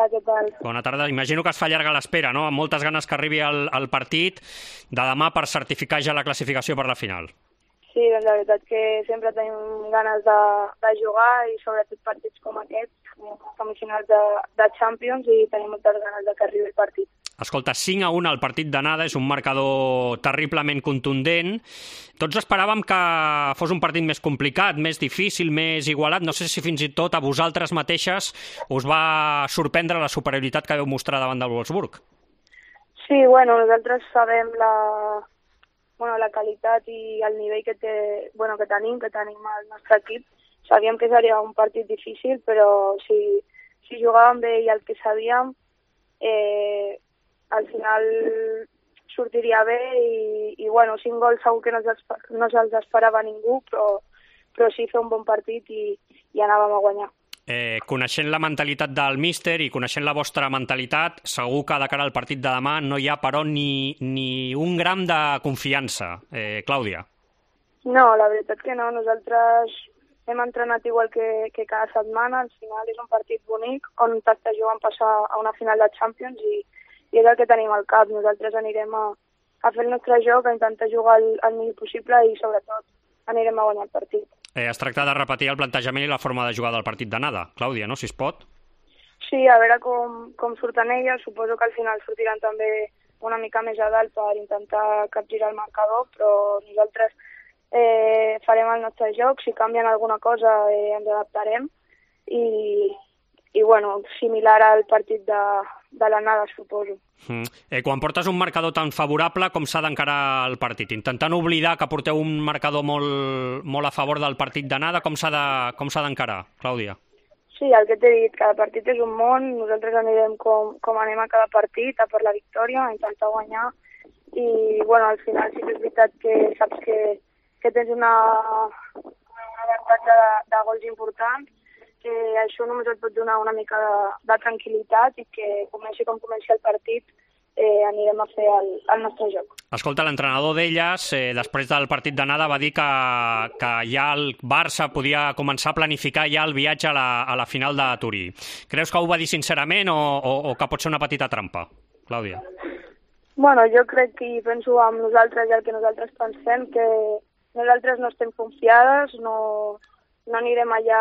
Hola, què tal? Bona tarda. Imagino que es fa llarga l'espera, no? Amb moltes ganes que arribi el partit de demà per certificar ja la classificació per la final. Sí, doncs la veritat que sempre tenim ganes de jugar i sobretot partits com aquests, semifinals de Champions, i tenim moltes ganes de que arribi el partit. Escolta, 5-1 al partit d'anada, és un marcador terriblement contundent. Tots esperàvem que fos un partit més complicat, més difícil, més igualat. No sé si fins i tot a vosaltres mateixes us va sorprendre la superioritat que vau mostrar davant del Wolfsburg. Sí, bueno, nosaltres sabem la qualitat i el nivell que tenim al nostre equip. Sabíem que seria un partit difícil, però si jugàvem bé i el que sabíem, al final sortiria bé i 5 gols segur que no se'ls esperava ningú, però sí fer un bon partit i anàvem a guanyar. Coneixent la mentalitat del míster i coneixent la vostra mentalitat, segur que de cara al partit de demà no hi ha, però, ni un gram de confiança. Clàudia. No, la veritat que no. Nosaltres hem entrenat igual que cada setmana. Al final és un partit bonic on t'està jugant passar a una final de Champions i és el que tenim al cap. Nosaltres anirem a fer el nostre joc, a intentar jugar el millor possible i sobretot anirem a guanyar el partit. Es tracta de repetir el plantejament i la forma de jugar del partit d'anada. Clàudia, no?, si es pot. Sí, a veure com surten elles. Suposo que al final sortiran també una mica més a dalt per intentar capgirar el marcador, però nosaltres farem el nostre joc. Si canvien alguna cosa ens adaptarem i similar al partit de l'anada, suposo. Quan portes un marcador tan favorable, com s'ha d'encarar el partit? Intentant oblidar que porteu un marcador molt a favor del partit d'anada, com s'ha d'encarar, Clàudia? Sí, el que t'he dit, cada partit és un món. Nosaltres anirem com anem a cada partit, a per la victòria, a intentar guanyar. I al final sí que és veritat que saps que tens un avantatge de gols importants, que això només et pot donar una mica de tranquil·litat i que comenci com comenci el partit anirem a fer el nostre joc. Escolta, l'entrenador d'elles, després del partit d'anada, va dir que ja el Barça podia començar a planificar ja el viatge a la final de Turí. Creus que ho va dir sincerament o que pot ser una petita trampa? Clàudia. Jo crec que penso amb nosaltres i el que nosaltres pensem, que nosaltres no estem confiades, no anirem allà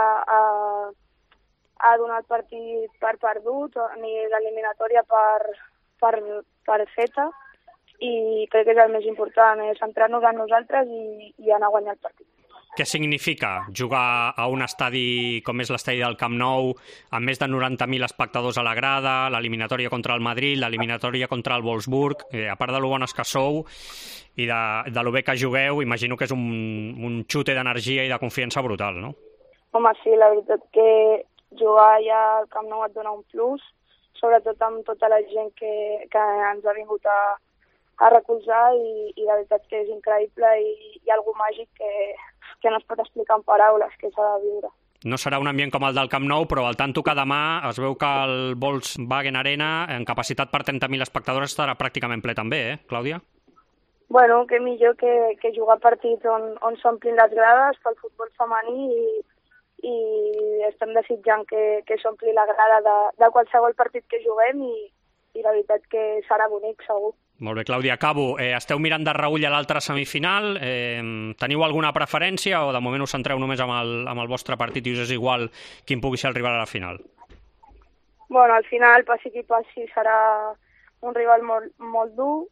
a donar el partit per perdut ni l'eliminatòria per feta, i crec que és el més important, centrar-nos en nosaltres i anar a guanyar el partit. Què significa jugar a un estadi com és l'estadi del Camp Nou, amb més de 90.000 espectadors a la grada, l'eliminatòria contra el Madrid, l'eliminatòria contra el Wolfsburg, a part de lo bones que sou i de lo bé que jugueu, imagino que és un xute d'energia i de confiança brutal, no? Home, sí, la veritat que jugar allà al Camp Nou et dona un plus, sobretot amb tota la gent que ens ha vingut a recolzar, i la veritat que és increïble i hi ha algú màgic que no es pot explicar en paraules, que s'ha de viure. No serà un ambient com el del Camp Nou, però al tanto que demà es veu que el Volkswagen Arena, en capacitat per 30.000 espectadors, estarà pràcticament ple també, Clàudia? Que millor que jugar partits on s'omplin les grades pel futbol femení i estem desitjant que s'ompli la grada de qualsevol partit que juguem i la veritat que serà bonic, segur. Molt bé, Clàudia, acabo. Esteu mirant de reüll a l'altra semifinal. Teniu alguna preferència o de moment us centreu només amb el vostre partit i us és igual quin pugui ser el rival a la final? Al final, passi qui passi, serà un rival molt dur.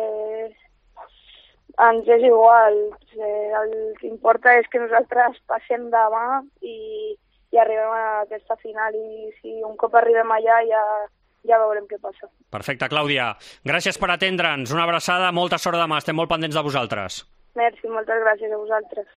Ens és igual. El que importa és que nosaltres passem demà i arribem a aquesta final, i si un cop arribem allà ja veurem què passa. Perfecte, Clàudia. Gràcies per atendre'ns. Una abraçada, molta sort demà. Estem molt pendents de vosaltres. Merci, moltes gràcies a vosaltres.